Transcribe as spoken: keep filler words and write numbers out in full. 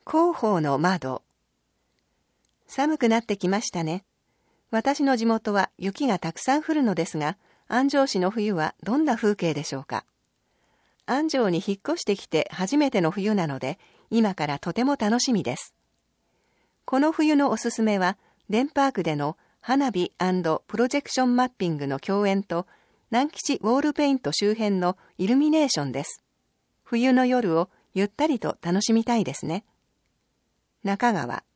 広報の窓。寒くなってきましたね。私の地元は雪がたくさん降るのですが、安城市の冬はどんな風景でしょうか。安城に引っ越してきて初めての冬なので、今からとても楽しみです。この冬のおすすめは、デンパークでの花火&プロジェクションマッピングの共演と、南吉ウォールペイント周辺のイルミネーションです。冬の夜をゆったりと楽しみたいですね。中川。